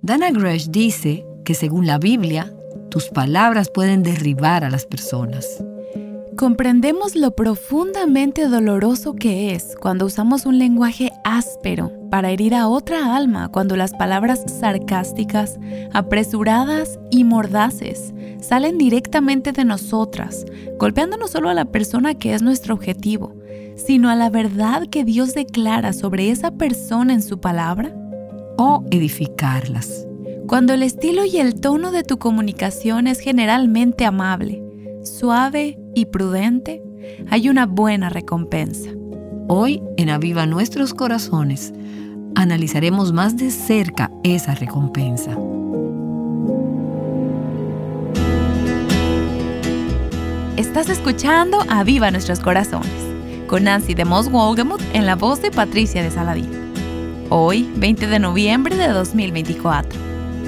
Dana Gresh dice que según la Biblia, tus palabras pueden derribar a las personas. Comprendemos lo profundamente doloroso que es cuando usamos un lenguaje áspero para herir a otra alma, cuando las palabras sarcásticas, apresuradas y mordaces salen directamente de nosotras, golpeando no solo a la persona que es nuestro objetivo, sino a la verdad que Dios declara sobre esa persona en su palabra. O edificarlas. Cuando el estilo y el tono de tu comunicación es generalmente amable, suave y prudente, hay una buena recompensa. Hoy, en Aviva Nuestros Corazones, analizaremos más de cerca esa recompensa. Estás escuchando Aviva Nuestros Corazones, con Nancy de Moss Wolgemuth en la voz de Patricia de Saladín. Hoy, 20 de noviembre de 2024.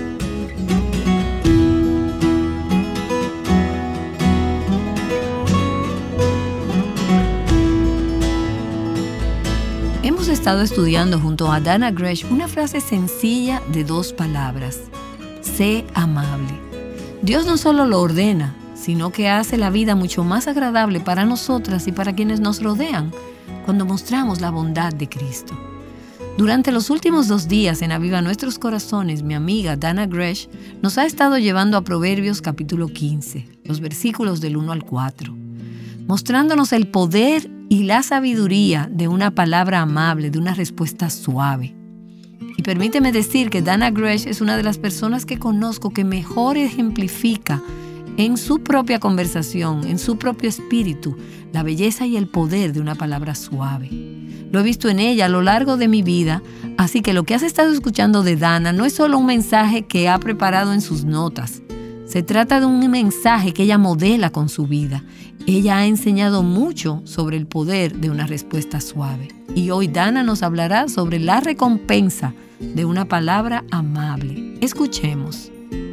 Hemos estado estudiando junto a Dana Gresh una frase sencilla de 2 palabras: sé amable. Dios no solo lo ordena, sino que hace la vida mucho más agradable para nosotras y para quienes nos rodean cuando mostramos la bondad de Cristo. Durante los últimos 2 días en Aviva Nuestros Corazones, mi amiga Dana Gresh nos ha estado llevando a Proverbios capítulo 15, los versículos del 1 al 4, mostrándonos el poder y la sabiduría de una palabra amable, de una respuesta suave. Y permíteme decir que Dana Gresh es una de las personas que conozco que mejor ejemplifica en su propia conversación, en su propio espíritu, la belleza y el poder de una palabra suave. Lo he visto en ella a lo largo de mi vida, así que lo que has estado escuchando de Dana no es solo un mensaje que ha preparado en sus notas. Se trata de un mensaje que ella modela con su vida. Ella ha enseñado mucho sobre el poder de una respuesta suave. Y hoy Dana nos hablará sobre la recompensa de una palabra amable. Escuchemos.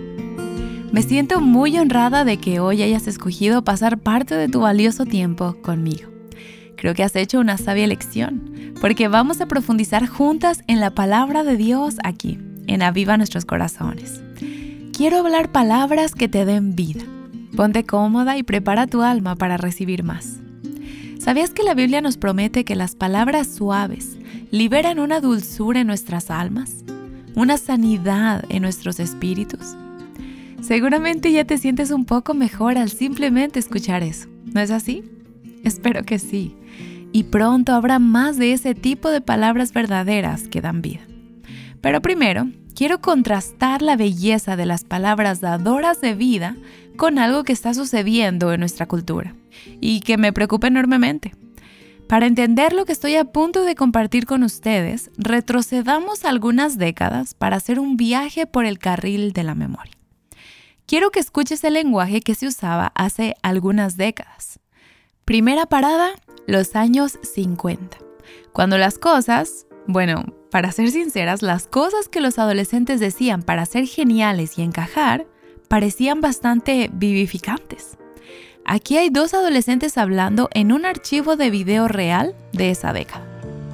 Me siento muy honrada de que hoy hayas escogido pasar parte de tu valioso tiempo conmigo. Creo que has hecho una sabia elección, porque vamos a profundizar juntas en la palabra de Dios aquí, en Aviva Nuestros Corazones. Quiero hablar palabras que te den vida. Ponte cómoda y prepara tu alma para recibir más. ¿Sabías que la Biblia nos promete que las palabras suaves liberan una dulzura en nuestras almas? Una sanidad en nuestros espíritus. Seguramente ya te sientes un poco mejor al simplemente escuchar eso, ¿no es así? Espero que sí. Y pronto habrá más de ese tipo de palabras verdaderas que dan vida. Pero primero, quiero contrastar la belleza de las palabras dadoras de vida con algo que está sucediendo en nuestra cultura y que me preocupa enormemente. Para entender lo que estoy a punto de compartir con ustedes, retrocedamos algunas décadas para hacer un viaje por el carril de la memoria. Quiero que escuches el lenguaje que se usaba hace algunas décadas. Primera parada, los años 50. Cuando las cosas, para ser sinceras, las cosas que los adolescentes decían para ser geniales y encajar, parecían bastante vivificantes. Aquí hay 2 adolescentes hablando en un archivo de video real de esa década.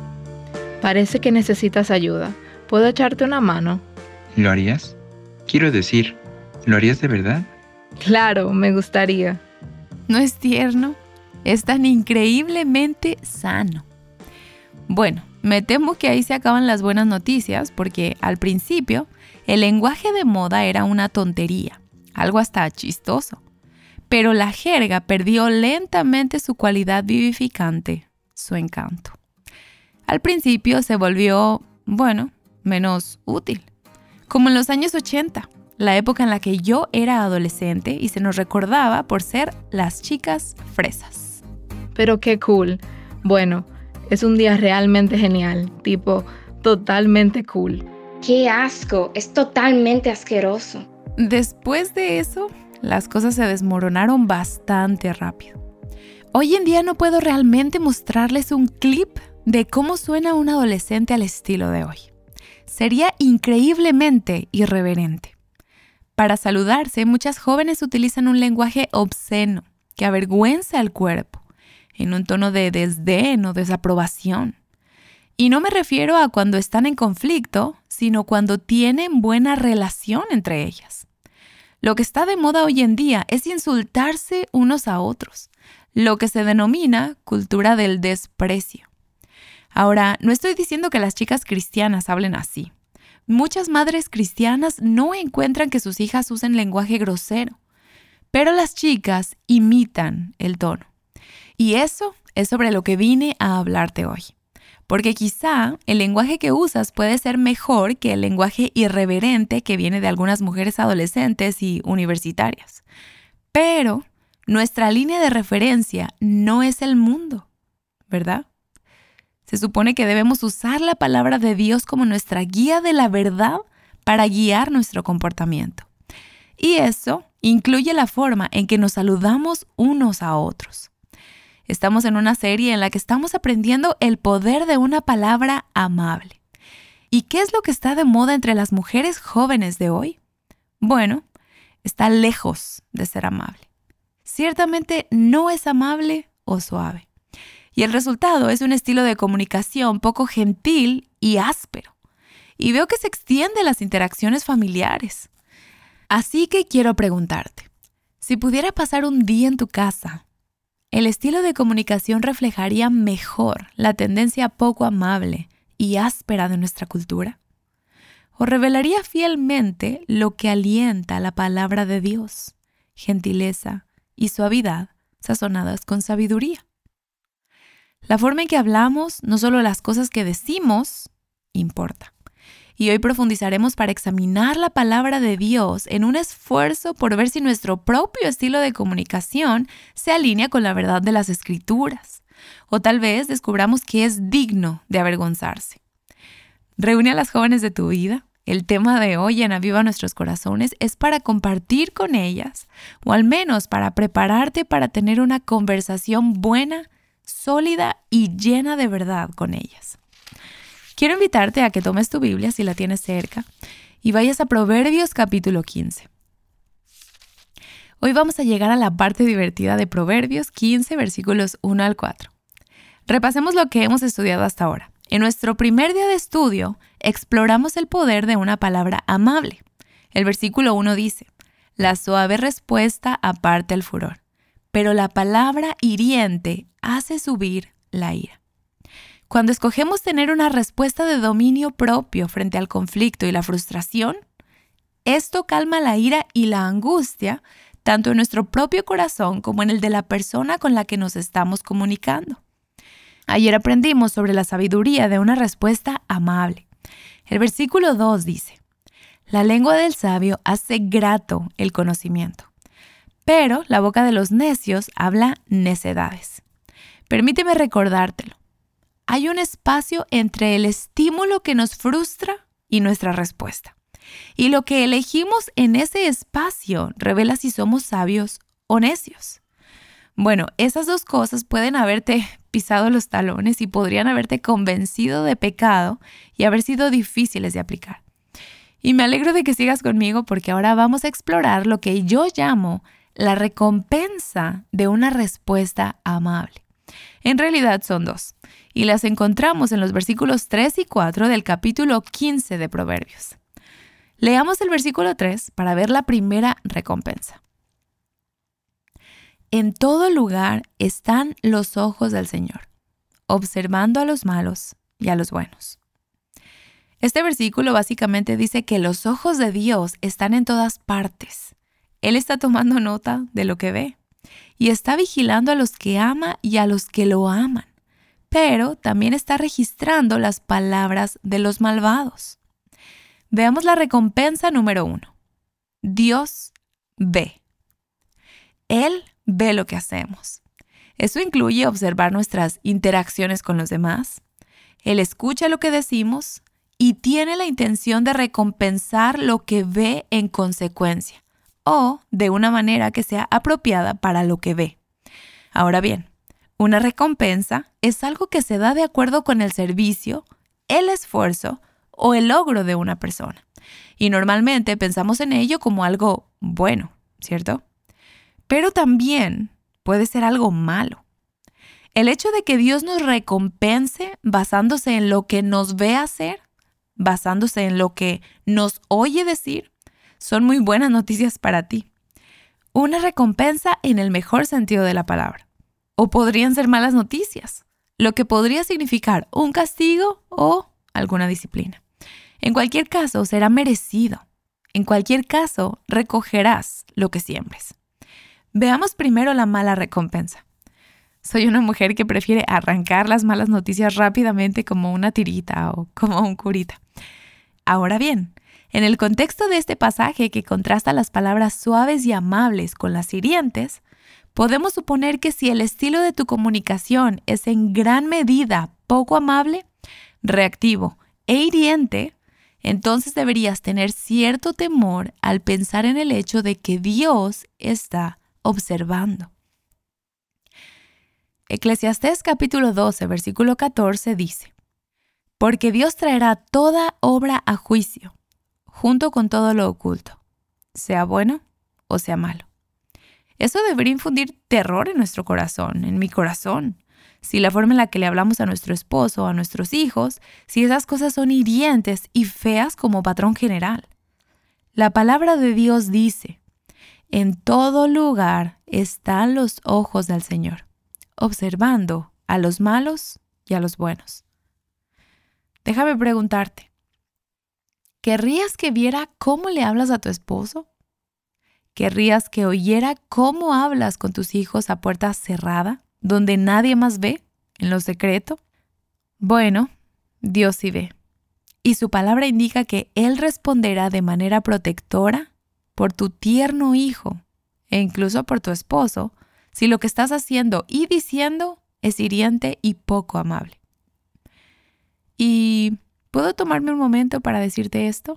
Parece que necesitas ayuda. ¿Puedo echarte una mano? ¿Lo harías? Quiero decir, ¿lo harías de verdad? Claro, me gustaría. ¿No es tierno? Es tan increíblemente sano. Bueno, me temo que ahí se acaban las buenas noticias porque al principio el lenguaje de moda era una tontería, algo hasta chistoso. Pero la jerga perdió lentamente su cualidad vivificante, su encanto. Al principio se volvió, menos útil. Como en los años 80, la época en la que yo era adolescente y se nos recordaba por ser las chicas fresas. Pero qué cool. Bueno, es un día realmente genial, totalmente cool. ¡Qué asco! Es totalmente asqueroso. Después de eso, las cosas se desmoronaron bastante rápido. Hoy en día no puedo realmente mostrarles un clip de cómo suena un adolescente al estilo de hoy. Sería increíblemente irreverente. Para saludarse, muchas jóvenes utilizan un lenguaje obsceno que avergüenza al cuerpo, en un tono de desdén o desaprobación. Y no me refiero a cuando están en conflicto, sino cuando tienen buena relación entre ellas. Lo que está de moda hoy en día es insultarse unos a otros, lo que se denomina cultura del desprecio. Ahora, no estoy diciendo que las chicas cristianas hablen así. Muchas madres cristianas no encuentran que sus hijas usen lenguaje grosero, pero las chicas imitan el tono. Y eso es sobre lo que vine a hablarte hoy. Porque quizá el lenguaje que usas puede ser mejor que el lenguaje irreverente que viene de algunas mujeres adolescentes y universitarias. Pero nuestra línea de referencia no es el mundo, ¿verdad? Se supone que debemos usar la palabra de Dios como nuestra guía de la verdad para guiar nuestro comportamiento. Y eso incluye la forma en que nos saludamos unos a otros. Estamos en una serie en la que estamos aprendiendo el poder de una palabra amable. ¿Y qué es lo que está de moda entre las mujeres jóvenes de hoy? Bueno, está lejos de ser amable. Ciertamente no es amable o suave. Y el resultado es un estilo de comunicación poco gentil y áspero. Y veo que se extiende a las interacciones familiares. Así que quiero preguntarte, si pudiera pasar un día en tu casa, ¿el estilo de comunicación reflejaría mejor la tendencia poco amable y áspera de nuestra cultura? ¿O revelaría fielmente lo que alienta la palabra de Dios, gentileza y suavidad sazonadas con sabiduría? La forma en que hablamos, no solo las cosas que decimos, importa. Y hoy profundizaremos para examinar la palabra de Dios en un esfuerzo por ver si nuestro propio estilo de comunicación se alinea con la verdad de las Escrituras. O tal vez descubramos que es digno de avergonzarse. Reúne a las jóvenes de tu vida. El tema de hoy en Aviva Nuestros Corazones es para compartir con ellas, o al menos para prepararte para tener una conversación buena, sólida y llena de verdad con ellas. Quiero invitarte a que tomes tu Biblia si la tienes cerca y vayas a Proverbios capítulo 15. Hoy vamos a llegar a la parte divertida de Proverbios 15, versículos 1 al 4. Repasemos lo que hemos estudiado hasta ahora. En nuestro primer día de estudio, exploramos el poder de una palabra amable. El versículo 1 dice, la suave respuesta aparta el furor, pero la palabra hiriente hace subir la ira. Cuando escogemos tener una respuesta de dominio propio frente al conflicto y la frustración, esto calma la ira y la angustia tanto en nuestro propio corazón como en el de la persona con la que nos estamos comunicando. Ayer aprendimos sobre la sabiduría de una respuesta amable. El versículo 2 dice, la lengua del sabio hace grato el conocimiento, pero la boca de los necios habla necedades. Permíteme recordártelo. Hay un espacio entre el estímulo que nos frustra y nuestra respuesta. Y lo que elegimos en ese espacio revela si somos sabios o necios. Bueno, esas dos cosas pueden haberte pisado los talones y podrían haberte convencido de pecado y haber sido difíciles de aplicar. Y me alegro de que sigas conmigo porque ahora vamos a explorar lo que yo llamo la recompensa de una respuesta amable. En realidad son dos, y las encontramos en los versículos 3 y 4 del capítulo 15 de Proverbios. Leamos el versículo 3 para ver la primera recompensa. En todo lugar están los ojos del Señor, observando a los malos y a los buenos. Este versículo básicamente dice que los ojos de Dios están en todas partes. Él está tomando nota de lo que ve y está vigilando a los que ama y a los que lo aman, pero también está registrando las palabras de los malvados. Veamos la recompensa número 1. Dios ve. Él ve lo que hacemos. Eso incluye observar nuestras interacciones con los demás. Él escucha lo que decimos y tiene la intención de recompensar lo que ve en consecuencia o de una manera que sea apropiada para lo que ve. Ahora bien, una recompensa es algo que se da de acuerdo con el servicio, el esfuerzo o el logro de una persona. Y normalmente pensamos en ello como algo bueno, ¿cierto? Pero también puede ser algo malo. El hecho de que Dios nos recompense basándose en lo que nos ve hacer, basándose en lo que nos oye decir, son muy buenas noticias para ti. Una recompensa en el mejor sentido de la palabra. O podrían ser malas noticias, lo que podría significar un castigo o alguna disciplina. En cualquier caso, será merecido. En cualquier caso, recogerás lo que siembres. Veamos primero la mala recompensa. Soy una mujer que prefiere arrancar las malas noticias rápidamente como una tirita o como un curita. Ahora bien, en el contexto de este pasaje que contrasta las palabras suaves y amables con las hirientes, podemos suponer que si el estilo de tu comunicación es en gran medida poco amable, reactivo e hiriente, entonces deberías tener cierto temor al pensar en el hecho de que Dios está observando. Eclesiastés capítulo 12, versículo 14 dice: Porque Dios traerá toda obra a juicio, junto con todo lo oculto, sea bueno o sea malo. Eso debería infundir terror en nuestro corazón, en mi corazón. Si la forma en la que le hablamos a nuestro esposo o a nuestros hijos, si esas cosas son hirientes y feas como patrón general. La palabra de Dios dice: En todo lugar están los ojos del Señor, observando a los malos y a los buenos. Déjame preguntarte, ¿querrías que viera cómo le hablas a tu esposo? ¿Querrías que oyera cómo hablas con tus hijos a puerta cerrada, donde nadie más ve, en lo secreto? Bueno, Dios sí ve. Y su palabra indica que Él responderá de manera protectora por tu tierno hijo e incluso por tu esposo, si lo que estás haciendo y diciendo es hiriente y poco amable. ¿Y puedo tomarme un momento para decirte esto?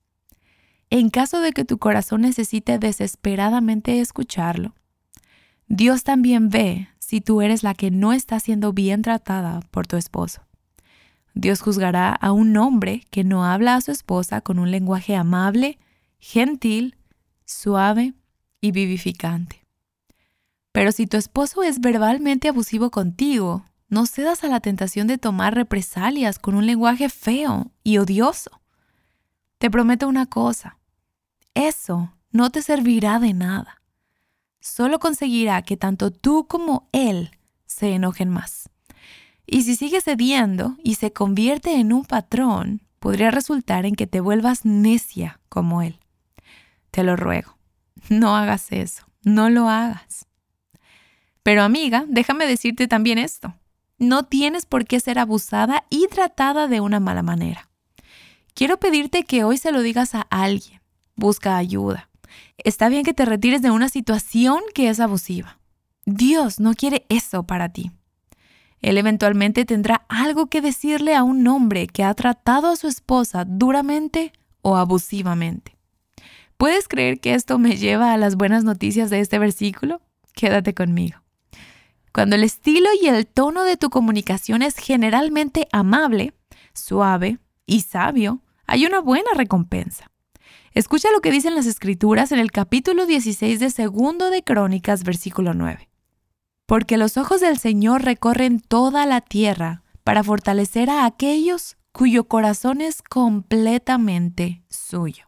En caso de que tu corazón necesite desesperadamente escucharlo, Dios también ve si tú eres la que no está siendo bien tratada por tu esposo. Dios juzgará a un hombre que no habla a su esposa con un lenguaje amable, gentil, suave y vivificante. Pero si tu esposo es verbalmente abusivo contigo, no cedas a la tentación de tomar represalias con un lenguaje feo y odioso. Te prometo una cosa, eso no te servirá de nada. Solo conseguirá que tanto tú como él se enojen más. Y si sigue cediendo y se convierte en un patrón, podría resultar en que te vuelvas necia como él. Te lo ruego, no hagas eso, no lo hagas. Pero amiga, déjame decirte también esto. No tienes por qué ser abusada y tratada de una mala manera. Quiero pedirte que hoy se lo digas a alguien. Busca ayuda. Está bien que te retires de una situación que es abusiva. Dios no quiere eso para ti. Él eventualmente tendrá algo que decirle a un hombre que ha tratado a su esposa duramente o abusivamente. ¿Puedes creer que esto me lleva a las buenas noticias de este versículo? Quédate conmigo. Cuando el estilo y el tono de tu comunicación es generalmente amable, suave y sabio, hay una buena recompensa. Escucha lo que dicen las Escrituras en el capítulo 16 de 2 de Crónicas, versículo 9. Porque los ojos del Señor recorren toda la tierra para fortalecer a aquellos cuyo corazón es completamente suyo.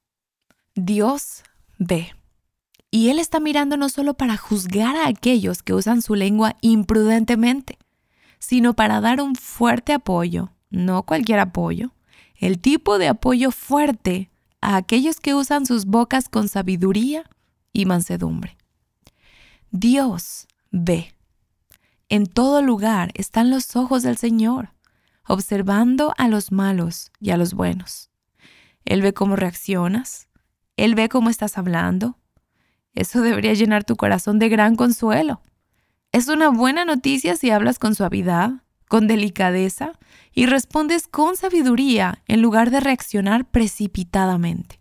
Dios ve. Y Él está mirando no solo para juzgar a aquellos que usan su lengua imprudentemente, sino para dar un fuerte apoyo, no cualquier apoyo, el tipo de apoyo fuerte a aquellos que usan sus bocas con sabiduría y mansedumbre. Dios ve. En todo lugar están los ojos del Señor, observando a los malos y a los buenos. Él ve cómo reaccionas, Él ve cómo estás hablando. Eso debería llenar tu corazón de gran consuelo. Es una buena noticia si hablas con suavidad, con delicadeza y respondes con sabiduría en lugar de reaccionar precipitadamente.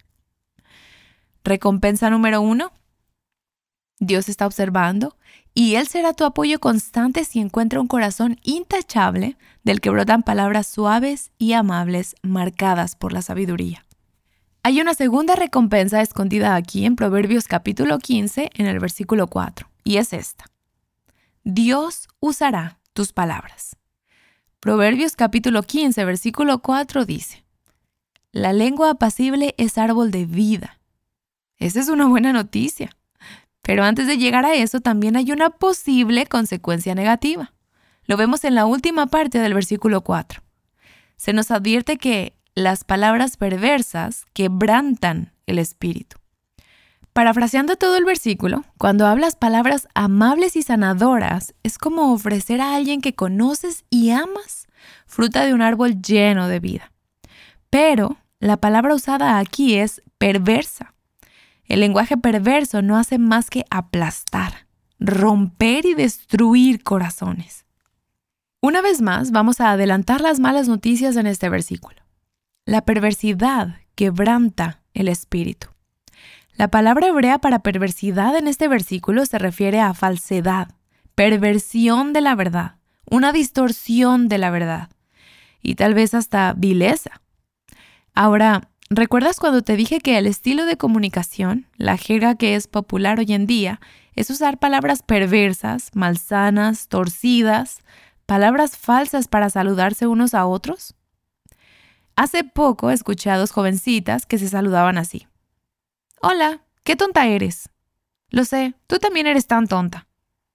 Recompensa número 1. Dios está observando y Él será tu apoyo constante si encuentra un corazón intachable del que brotan palabras suaves y amables marcadas por la sabiduría. Hay una segunda recompensa escondida aquí en Proverbios capítulo 15 en el versículo 4, y es esta. Dios usará tus palabras. Proverbios capítulo 15, versículo 4 dice: la lengua apacible es árbol de vida. Esa es una buena noticia. Pero antes de llegar a eso, también hay una posible consecuencia negativa. Lo vemos en la última parte del versículo 4. Se nos advierte que las palabras perversas quebrantan el espíritu. Parafraseando todo el versículo, cuando hablas palabras amables y sanadoras, es como ofrecer a alguien que conoces y amas fruta de un árbol lleno de vida. Pero la palabra usada aquí es perversa. El lenguaje perverso no hace más que aplastar, romper y destruir corazones. Una vez más, vamos a adelantar las malas noticias en este versículo. La perversidad quebranta el espíritu. La palabra hebrea para perversidad en este versículo se refiere a falsedad, perversión de la verdad, una distorsión de la verdad y tal vez hasta vileza. Ahora, ¿recuerdas cuando te dije que el estilo de comunicación, la jerga que es popular hoy en día, es usar palabras perversas, malsanas, torcidas, palabras falsas para saludarse unos a otros? Hace poco escuché a dos jovencitas que se saludaban así. Hola, qué tonta eres. Lo sé, tú también eres tan tonta.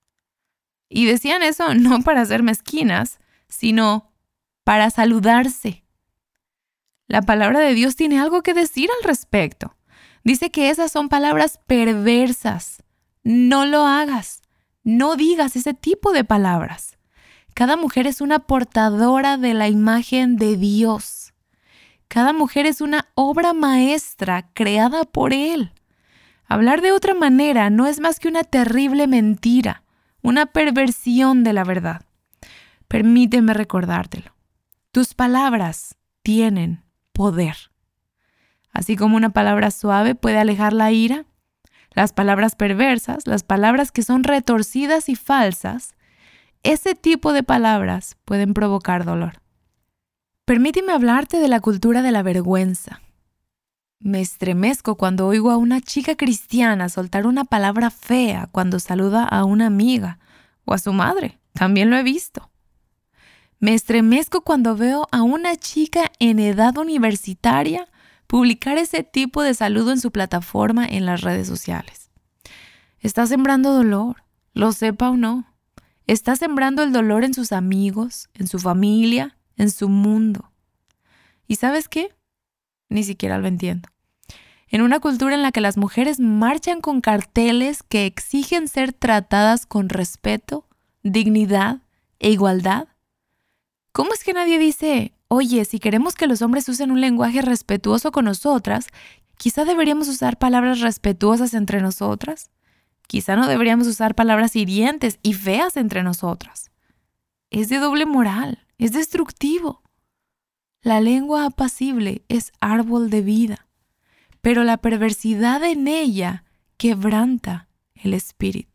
Y decían eso no para ser mezquinas, sino para saludarse. La palabra de Dios tiene algo que decir al respecto. Dice que esas son palabras perversas. No lo hagas. No digas ese tipo de palabras. Cada mujer es una portadora de la imagen de Dios. Cada mujer es una obra maestra creada por Él. Hablar de otra manera no es más que una terrible mentira, una perversión de la verdad. Permíteme recordártelo. Tus palabras tienen poder. Así como una palabra suave puede alejar la ira, las palabras perversas, las palabras que son retorcidas y falsas, ese tipo de palabras pueden provocar dolor. Permíteme hablarte de la cultura de la vergüenza. Me estremezco cuando oigo a una chica cristiana soltar una palabra fea cuando saluda a una amiga o a su madre. También lo he visto. Me estremezco cuando veo a una chica en edad universitaria publicar ese tipo de saludo en su plataforma en las redes sociales. Está sembrando dolor, lo sepa o no. Está sembrando el dolor en sus amigos, en su familia, en su mundo. ¿Y sabes qué? Ni siquiera lo entiendo. En una cultura en la que las mujeres marchan con carteles que exigen ser tratadas con respeto, dignidad e igualdad, ¿cómo es que nadie dice, oye, si queremos que los hombres usen un lenguaje respetuoso con nosotras, quizá deberíamos usar palabras respetuosas entre nosotras? Quizá no deberíamos usar palabras hirientes y feas entre nosotras. Es de doble moral, es destructivo. La lengua apacible es árbol de vida, pero la perversidad en ella quebranta el espíritu.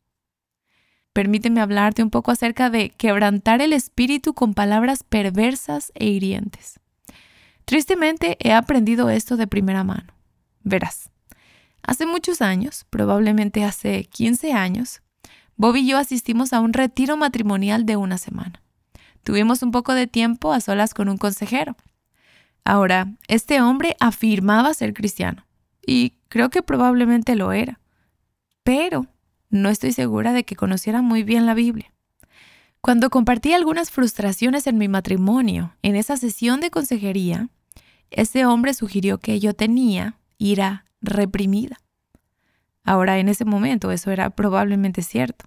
Permíteme hablarte un poco acerca de quebrantar el espíritu con palabras perversas e hirientes. Tristemente he aprendido esto de primera mano. Verás, hace muchos años, probablemente hace 15 años, Bob y yo asistimos a un retiro matrimonial de una semana. Tuvimos un poco de tiempo a solas con un consejero. Ahora, este hombre afirmaba ser cristiano, y creo que probablemente lo era, pero no estoy segura de que conociera muy bien la Biblia. Cuando compartí algunas frustraciones en mi matrimonio, en esa sesión de consejería, ese hombre sugirió que yo tenía ira reprimida. Ahora, en ese momento, eso era probablemente cierto.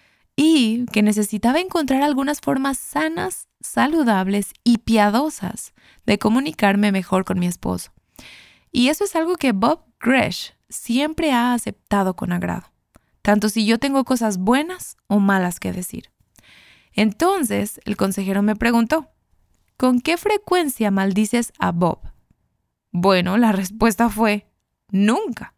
Y que necesitaba encontrar algunas formas sanas, saludables y piadosas de comunicarme mejor con mi esposo. Y eso es algo que Bob Gresh siempre ha aceptado con agrado, tanto si yo tengo cosas buenas o malas que decir. Entonces, el consejero me preguntó, ¿con qué frecuencia maldices a Bob? Bueno, la respuesta fue, nunca.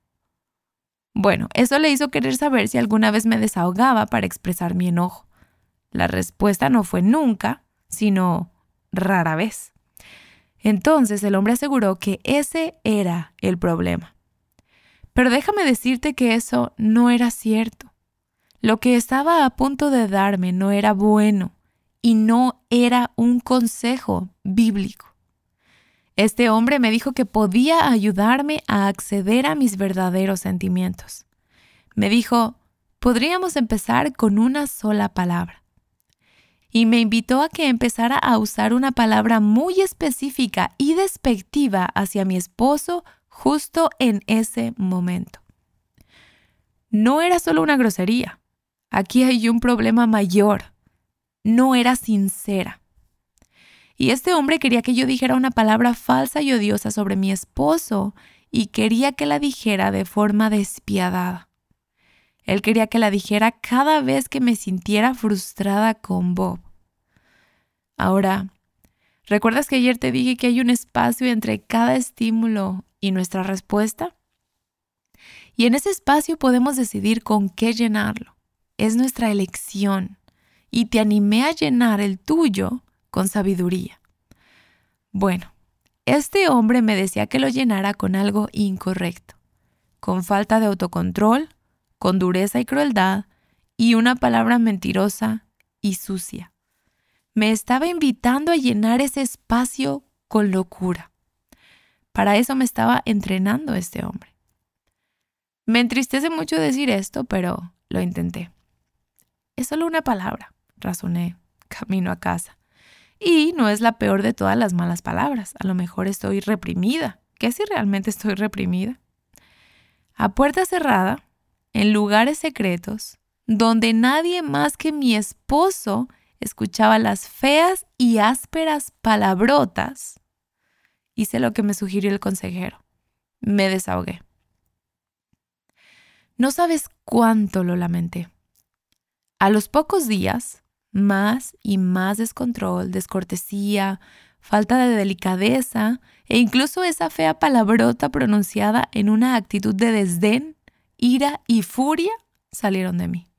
Bueno, eso le hizo querer saber si alguna vez me desahogaba para expresar mi enojo. La respuesta no fue nunca, sino rara vez. Entonces el hombre aseguró que ese era el problema. Pero déjame decirte que eso no era cierto. Lo que estaba a punto de darme no era bueno y no era un consejo bíblico. Este hombre me dijo que podía ayudarme a acceder a mis verdaderos sentimientos. Me dijo, podríamos empezar con una sola palabra. Y me invitó a que empezara a usar una palabra muy específica y despectiva hacia mi esposo justo en ese momento. No era solo una grosería. Aquí hay un problema mayor. No era sincera. Y este hombre quería que yo dijera una palabra falsa y odiosa sobre mi esposo y quería que la dijera de forma despiadada. Él quería que la dijera cada vez que me sintiera frustrada con Bob. Ahora, ¿recuerdas que ayer te dije que hay un espacio entre cada estímulo y nuestra respuesta? Y en ese espacio podemos decidir con qué llenarlo. Es nuestra elección. Y te animé a llenar el tuyo con sabiduría. Bueno, este hombre me decía que lo llenara con algo incorrecto, con falta de autocontrol, con dureza y crueldad, y una palabra mentirosa y sucia. Me estaba invitando a llenar ese espacio con locura. Para eso me estaba entrenando este hombre. Me entristece mucho decir esto, pero lo intenté. Es solo una palabra, razoné, camino a casa. Y no es la peor de todas las malas palabras. A lo mejor estoy reprimida. ¿Qué si realmente estoy reprimida? A puerta cerrada, en lugares secretos, donde nadie más que mi esposo escuchaba las feas y ásperas palabrotas, hice lo que me sugirió el consejero. Me desahogué. No sabes cuánto lo lamenté. A los pocos días, más y más descontrol, descortesía, falta de delicadeza e incluso esa fea palabrota pronunciada en una actitud de desdén, ira y furia salieron de mí.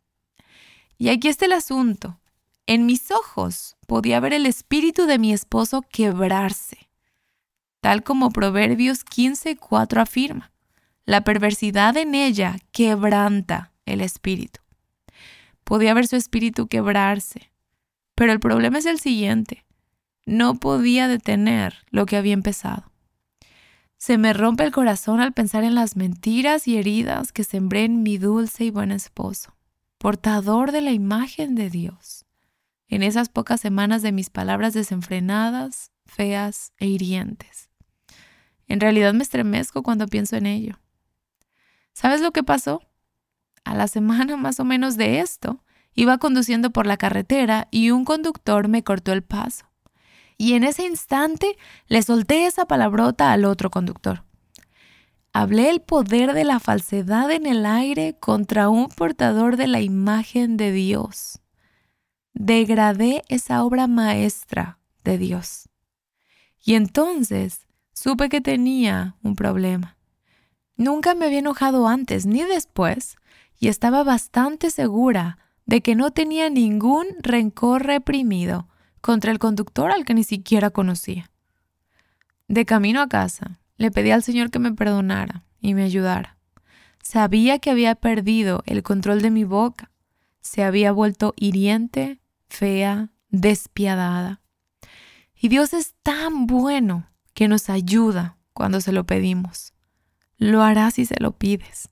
Y aquí está el asunto. En mis ojos podía ver el espíritu de mi esposo quebrarse, tal como Proverbios 15:4 afirma. La perversidad en ella quebranta el espíritu. Podía ver su espíritu quebrarse, pero el problema es el siguiente. No podía detener lo que había empezado. Se me rompe el corazón al pensar en las mentiras y heridas que sembré en mi dulce y buen esposo, portador de la imagen de Dios. En esas pocas semanas de mis palabras desenfrenadas, feas e hirientes. En realidad me estremezco cuando pienso en ello. ¿Sabes lo que pasó? A la semana más o menos de esto, iba conduciendo por la carretera y un conductor me cortó el paso. Y en ese instante le solté esa palabrota al otro conductor. Hablé el poder de la falsedad en el aire contra un portador de la imagen de Dios. Degradé esa obra maestra de Dios. Y entonces supe que tenía un problema. Nunca me había enojado antes ni después y estaba bastante segura de que no tenía ningún rencor reprimido contra el conductor al que ni siquiera conocía. De camino a casa, le pedí al Señor que me perdonara y me ayudara. Sabía que había perdido el control de mi boca. Se había vuelto hiriente, fea, despiadada. Y Dios es tan bueno que nos ayuda cuando se lo pedimos. Lo hará si se lo pides.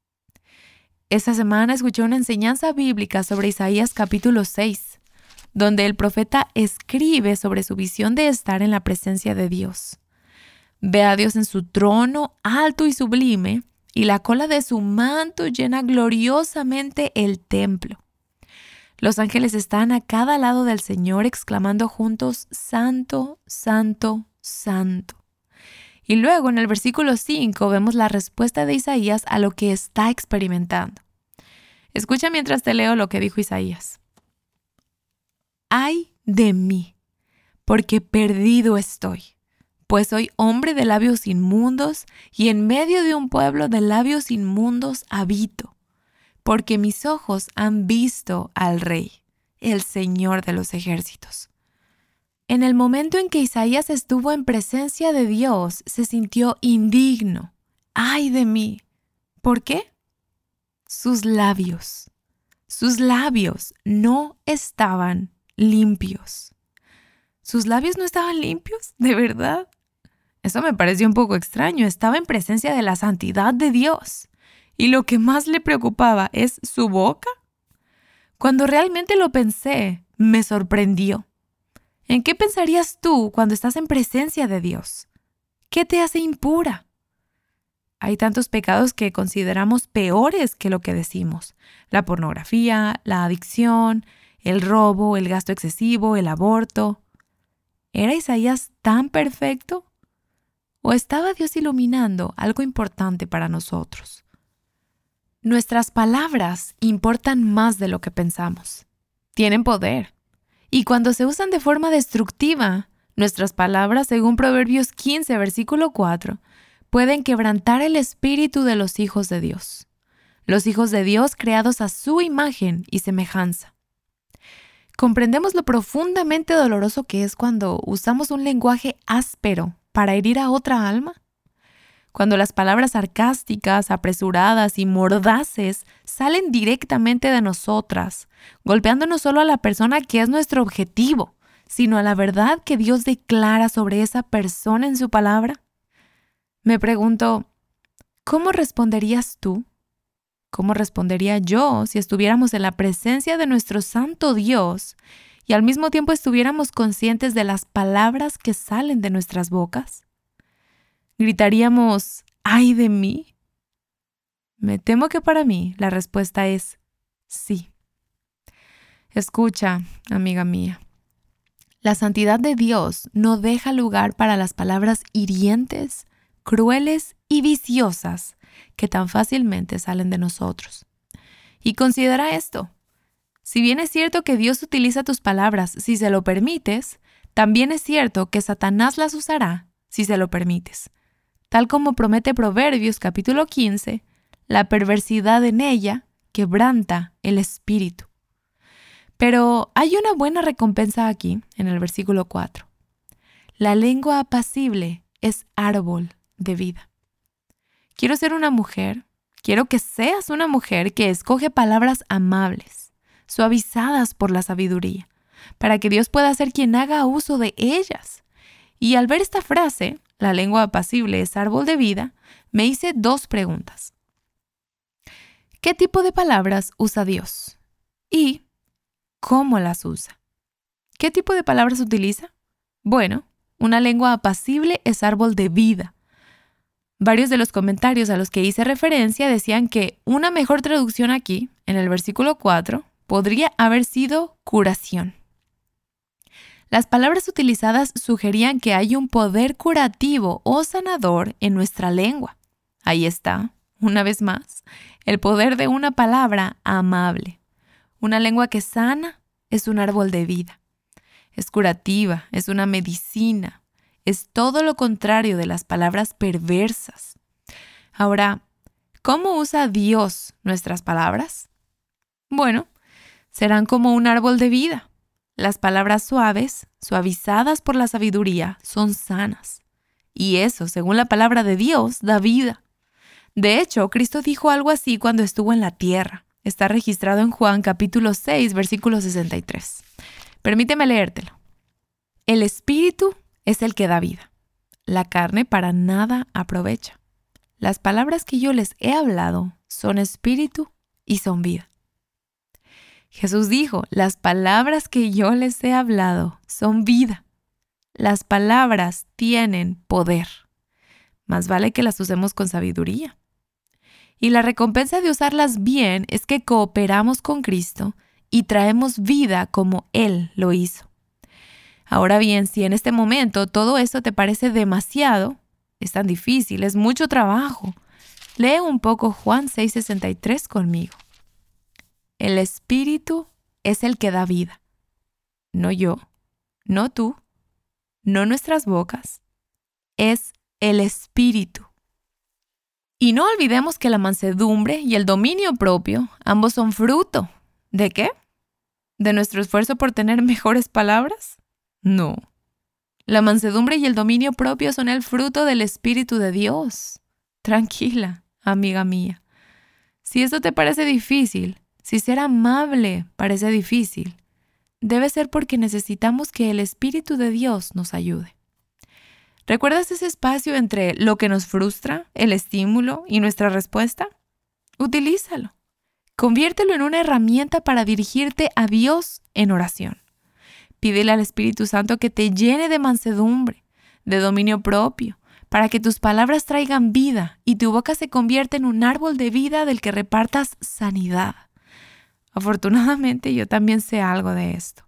Esta semana escuché una enseñanza bíblica sobre Isaías capítulo 6, donde el profeta escribe sobre su visión de estar en la presencia de Dios. Ve a Dios en su trono alto y sublime, y la cola de su manto llena gloriosamente el templo. Los ángeles están a cada lado del Señor exclamando juntos, Santo, Santo, Santo. Y luego en el versículo 5 vemos la respuesta de Isaías a lo que está experimentando. Escucha mientras te leo lo que dijo Isaías. ¡Ay de mí! Porque perdido estoy, pues soy hombre de labios inmundos y en medio de un pueblo de labios inmundos habito, porque mis ojos han visto al Rey, el Señor de los ejércitos. En el momento en que Isaías estuvo en presencia de Dios, se sintió indigno. ¡Ay de mí! ¿Por qué? Sus labios, sus labios no estaban limpios. ¿Sus labios no estaban limpios? ¿De verdad? Eso me pareció un poco extraño. Estaba en presencia de la santidad de Dios. Y lo que más le preocupaba es su boca. Cuando realmente lo pensé, me sorprendió. ¿En qué pensarías tú cuando estás en presencia de Dios? ¿Qué te hace impura? Hay tantos pecados que consideramos peores que lo que decimos. La pornografía, la adicción, el robo, el gasto excesivo, el aborto. ¿Era Isaías tan perfecto? ¿O estaba Dios iluminando algo importante para nosotros? Nuestras palabras importan más de lo que pensamos. Tienen poder. Y cuando se usan de forma destructiva, nuestras palabras, según Proverbios 15, versículo 4, pueden quebrantar el espíritu de los hijos de Dios. Los hijos de Dios creados a su imagen y semejanza. ¿Comprendemos lo profundamente doloroso que es cuando usamos un lenguaje áspero para herir a otra alma? Cuando las palabras sarcásticas, apresuradas y mordaces salen directamente de nosotras, golpeando no solo a la persona que es nuestro objetivo, sino a la verdad que Dios declara sobre esa persona en su palabra. Me pregunto, ¿cómo responderías tú? ¿Cómo respondería yo si estuviéramos en la presencia de nuestro santo Dios y al mismo tiempo estuviéramos conscientes de las palabras que salen de nuestras bocas? ¿Gritaríamos, ¡ay de mí! Me temo que para mí la respuesta es sí. Escucha, amiga mía. La santidad de Dios no deja lugar para las palabras hirientes, crueles y viciosas que tan fácilmente salen de nosotros. Y considera esto. Si bien es cierto que Dios utiliza tus palabras si se lo permites, también es cierto que Satanás las usará si se lo permites. Tal como promete Proverbios capítulo 15, la perversidad en ella quebranta el espíritu. Pero hay una buena recompensa aquí, en el versículo 4. La lengua apacible es árbol de vida. Quiero ser una mujer, quiero que seas una mujer que escoge palabras amables, suavizadas por la sabiduría, para que Dios pueda ser quien haga uso de ellas. Y al ver esta frase, la lengua apacible es árbol de vida, me hice 2 preguntas. ¿Qué tipo de palabras usa Dios? ¿Y cómo las usa? ¿Qué tipo de palabras utiliza? Bueno, una lengua apacible es árbol de vida. Varios de los comentarios a los que hice referencia decían que una mejor traducción aquí, en el versículo 4, podría haber sido curación. Las palabras utilizadas sugerían que hay un poder curativo o sanador en nuestra lengua. Ahí está, una vez más, el poder de una palabra amable. Una lengua que sana es un árbol de vida. Es curativa, es una medicina. Es todo lo contrario de las palabras perversas. Ahora, ¿cómo usa Dios nuestras palabras? Bueno, serán como un árbol de vida. Las palabras suaves, suavizadas por la sabiduría, son sanas. Y eso, según la palabra de Dios, da vida. De hecho, Cristo dijo algo así cuando estuvo en la tierra. Está registrado en Juan capítulo 6, versículo 63. Permíteme leértelo. El Espíritu es el que da vida. La carne para nada aprovecha. Las palabras que yo les he hablado son espíritu y son vida. Jesús dijo, las palabras que yo les he hablado son vida. Las palabras tienen poder. Más vale que las usemos con sabiduría. Y la recompensa de usarlas bien es que cooperamos con Cristo y traemos vida como Él lo hizo. Ahora bien, si en este momento todo esto te parece demasiado, es tan difícil, es mucho trabajo, lee un poco Juan 6:63 conmigo. El Espíritu es el que da vida. No yo, no tú, no nuestras bocas. Es el Espíritu. Y no olvidemos que la mansedumbre y el dominio propio, ambos son fruto. ¿De qué? ¿De nuestro esfuerzo por tener mejores palabras? No. La mansedumbre y el dominio propio son el fruto del Espíritu de Dios. Tranquila, amiga mía. Si esto te parece difícil, Si ser amable parece difícil, debe ser porque necesitamos que el Espíritu de Dios nos ayude. ¿Recuerdas ese espacio entre lo que nos frustra, el estímulo y nuestra respuesta? Utilízalo. Conviértelo en una herramienta para dirigirte a Dios en oración. Pídele al Espíritu Santo que te llene de mansedumbre, de dominio propio, para que tus palabras traigan vida y tu boca se convierta en un árbol de vida del que repartas sanidad. Afortunadamente, yo también sé algo de esto.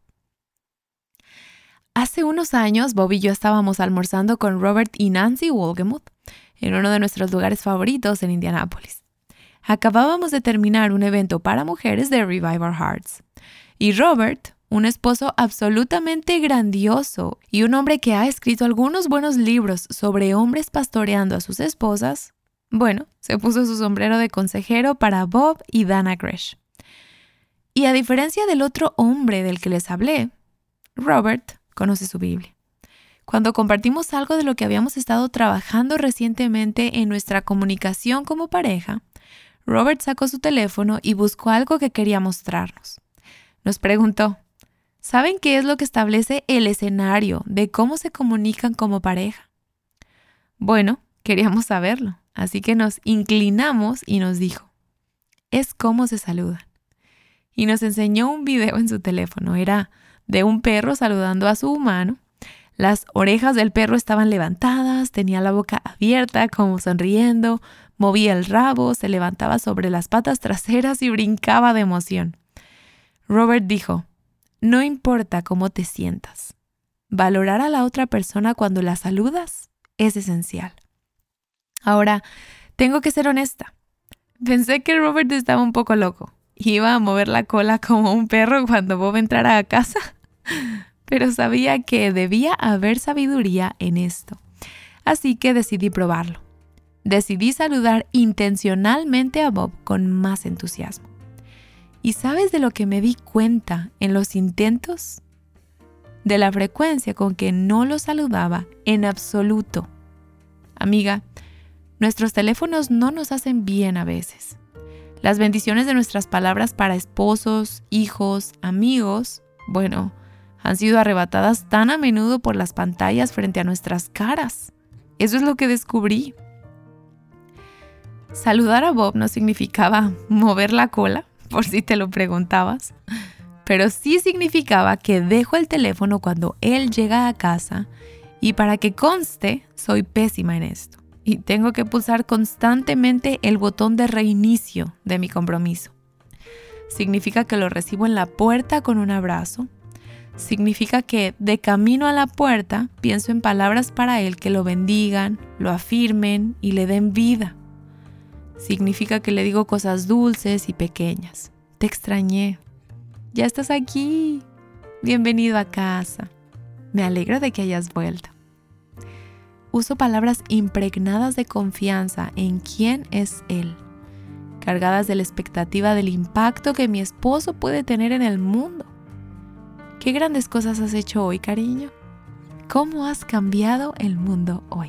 Hace unos años, Bob y yo estábamos almorzando con Robert y Nancy Wolgemuth en uno de nuestros lugares favoritos en Indianápolis. Acabábamos de terminar un evento para mujeres de Revive Our Hearts. Y Robert, un esposo absolutamente grandioso y un hombre que ha escrito algunos buenos libros sobre hombres pastoreando a sus esposas, se puso su sombrero de consejero para Bob y Dana Gresh. Y a diferencia del otro hombre del que les hablé, Robert conoce su Biblia. Cuando compartimos algo de lo que habíamos estado trabajando recientemente en nuestra comunicación como pareja, Robert sacó su teléfono y buscó algo que quería mostrarnos. Nos preguntó, ¿saben qué es lo que establece el escenario de cómo se comunican como pareja? Queríamos saberlo, así que nos inclinamos y nos dijo, es cómo se saludan. Y nos enseñó un video en su teléfono. Era de un perro saludando a su humano. Las orejas del perro estaban levantadas, tenía la boca abierta como sonriendo, movía el rabo, se levantaba sobre las patas traseras y brincaba de emoción. Robert dijo, no importa cómo te sientas, valorar a la otra persona cuando la saludas es esencial. Ahora, tengo que ser honesta. Pensé que Robert estaba un poco loco. Iba a mover la cola como un perro cuando Bob entrara a casa, pero sabía que debía haber sabiduría en esto. Así que decidí probarlo. Decidí saludar intencionalmente a Bob con más entusiasmo. ¿Y sabes de lo que me di cuenta en los intentos? De la frecuencia con que no lo saludaba en absoluto. Amiga, nuestros teléfonos no nos hacen bien a veces. Las bendiciones de nuestras palabras para esposos, hijos, amigos, han sido arrebatadas tan a menudo por las pantallas frente a nuestras caras. Eso es lo que descubrí. Saludar a Bob no significaba mover la cola, por si te lo preguntabas, pero sí significaba que dejo el teléfono cuando él llega a casa y para que conste, soy pésima en esto. Y tengo que pulsar constantemente el botón de reinicio de mi compromiso. Significa que lo recibo en la puerta con un abrazo. Significa que de camino a la puerta pienso en palabras para él que lo bendigan, lo afirmen y le den vida. Significa que le digo cosas dulces y pequeñas. Te extrañé. Ya estás aquí. Bienvenido a casa. Me alegro de que hayas vuelto. Uso palabras impregnadas de confianza en quién es él, cargadas de la expectativa del impacto que mi esposo puede tener en el mundo. ¿Qué grandes cosas has hecho hoy, cariño? ¿Cómo has cambiado el mundo hoy?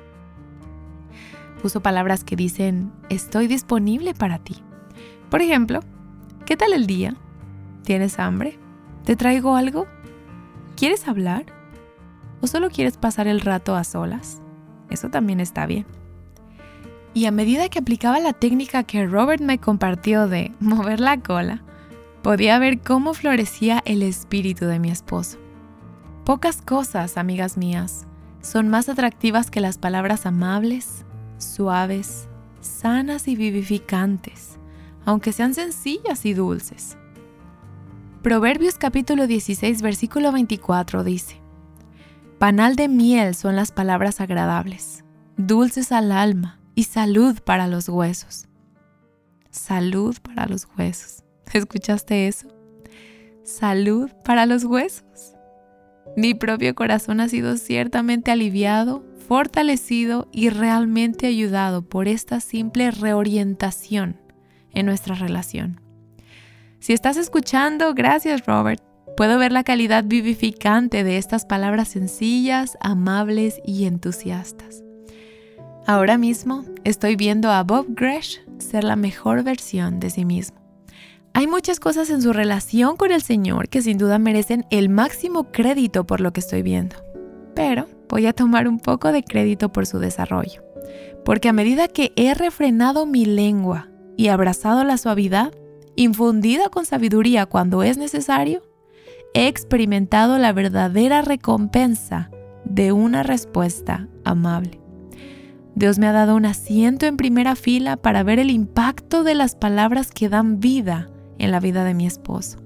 Uso palabras que dicen, estoy disponible para ti. Por ejemplo, ¿qué tal el día? ¿Tienes hambre? ¿Te traigo algo? ¿Quieres hablar? ¿O solo quieres pasar el rato a solas? Eso también está bien. Y a medida que aplicaba la técnica que Robert me compartió de mover la cola, podía ver cómo florecía el espíritu de mi esposo. Pocas cosas, amigas mías, son más atractivas que las palabras amables, suaves, sanas y vivificantes, aunque sean sencillas y dulces. Proverbios capítulo 16, versículo 24 dice, panal de miel son las palabras agradables, dulces al alma y salud para los huesos. Salud para los huesos. ¿Escuchaste eso? Salud para los huesos. Mi propio corazón ha sido ciertamente aliviado, fortalecido y realmente ayudado por esta simple reorientación en nuestra relación. Si estás escuchando, gracias Robert. Puedo ver la calidad vivificante de estas palabras sencillas, amables y entusiastas. Ahora mismo estoy viendo a Bob Gresh ser la mejor versión de sí mismo. Hay muchas cosas en su relación con el Señor que sin duda merecen el máximo crédito por lo que estoy viendo. Pero voy a tomar un poco de crédito por su desarrollo. Porque a medida que he refrenado mi lengua y abrazado la suavidad, infundida con sabiduría cuando es necesario, he experimentado la verdadera recompensa de una respuesta amable. Dios me ha dado un asiento en primera fila para ver el impacto de las palabras que dan vida en la vida de mi esposo.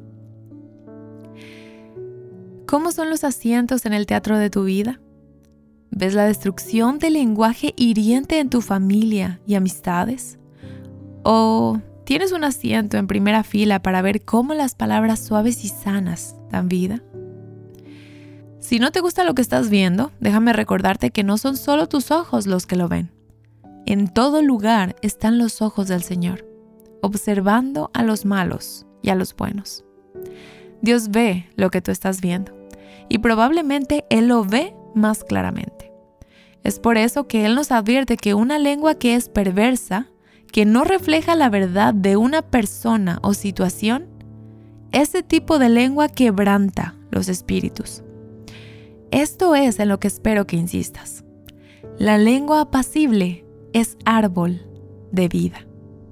¿Cómo son los asientos en el teatro de tu vida? ¿Ves la destrucción del lenguaje hiriente en tu familia y amistades? ¿O tienes un asiento en primera fila para ver cómo las palabras suaves y sanas dan vida? Si no te gusta lo que estás viendo, déjame recordarte que no son solo tus ojos los que lo ven. En todo lugar están los ojos del Señor, observando a los malos y a los buenos. Dios ve lo que tú estás viendo y probablemente Él lo ve más claramente. Es por eso que Él nos advierte que una lengua que es perversa, que no refleja la verdad de una persona o situación, ese tipo de lengua quebranta los espíritus. Esto es en lo que espero que insistas. La lengua apacible es árbol de vida.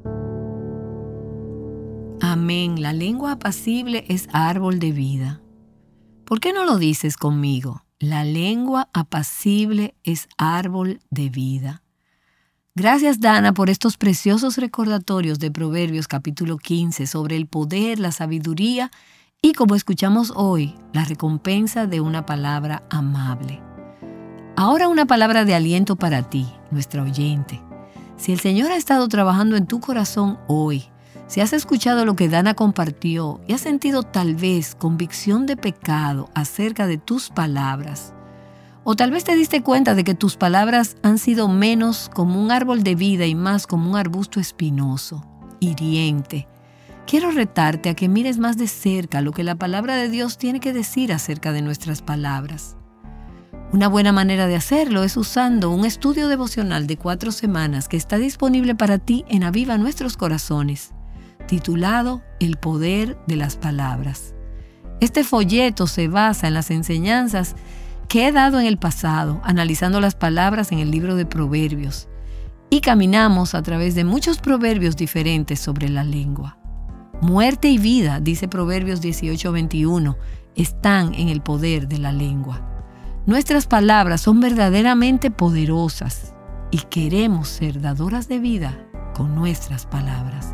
Amén. La lengua apacible es árbol de vida. ¿Por qué no lo dices conmigo? La lengua apacible es árbol de vida. Gracias, Dana, por estos preciosos recordatorios de Proverbios capítulo 15 sobre el poder, la sabiduría y, como escuchamos hoy, la recompensa de una palabra amable. Ahora una palabra de aliento para ti, nuestra oyente. Si el Señor ha estado trabajando en tu corazón hoy, si has escuchado lo que Dana compartió y has sentido tal vez convicción de pecado acerca de tus palabras, o tal vez te diste cuenta de que tus palabras han sido menos como un árbol de vida y más como un arbusto espinoso, hiriente, quiero retarte a que mires más de cerca lo que la palabra de Dios tiene que decir acerca de nuestras palabras. Una buena manera de hacerlo es usando un estudio devocional de 4 semanas que está disponible para ti en Aviva Nuestros Corazones, titulado El Poder de las Palabras. Este folleto se basa en las enseñanzas que he dado en el pasado, analizando las palabras en el libro de Proverbios, y caminamos a través de muchos proverbios diferentes sobre la lengua. Muerte y vida, dice Proverbios 18:21, están en el poder de la lengua. Nuestras palabras son verdaderamente poderosas y queremos ser dadoras de vida con nuestras palabras.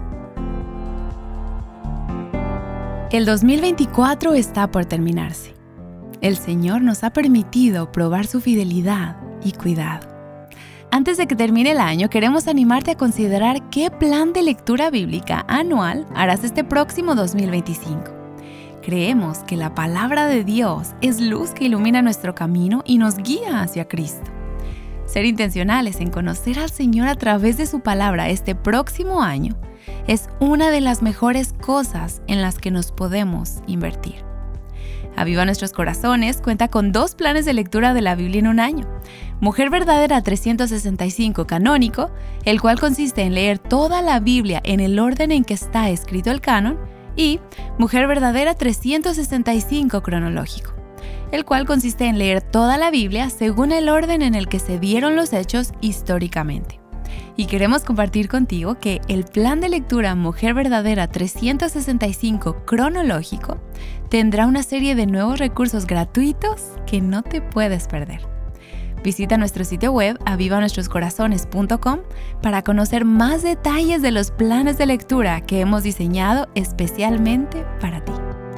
El 2024 está por terminarse. El Señor nos ha permitido probar su fidelidad y cuidado. Antes de que termine el año, queremos animarte a considerar qué plan de lectura bíblica anual harás este próximo 2025. Creemos que la palabra de Dios es luz que ilumina nuestro camino y nos guía hacia Cristo. Ser intencionales en conocer al Señor a través de su palabra este próximo año es una de las mejores cosas en las que nos podemos invertir. Aviva Nuestros Corazones cuenta con 2 planes de lectura de la Biblia en un año. Mujer Verdadera 365 canónico, el cual consiste en leer toda la Biblia en el orden en que está escrito el canon, y Mujer Verdadera 365 cronológico, el cual consiste en leer toda la Biblia según el orden en el que se dieron los hechos históricamente. Y queremos compartir contigo que el plan de lectura Mujer Verdadera 365 cronológico tendrá una serie de nuevos recursos gratuitos que no te puedes perder. Visita nuestro sitio web avivanuestroscorazones.com para conocer más detalles de los planes de lectura que hemos diseñado especialmente para ti.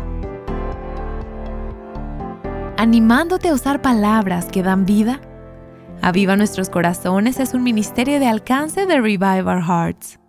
Animándote a usar palabras que dan vida, Aviva Nuestros Corazones es un ministerio de alcance de Revive Our Hearts.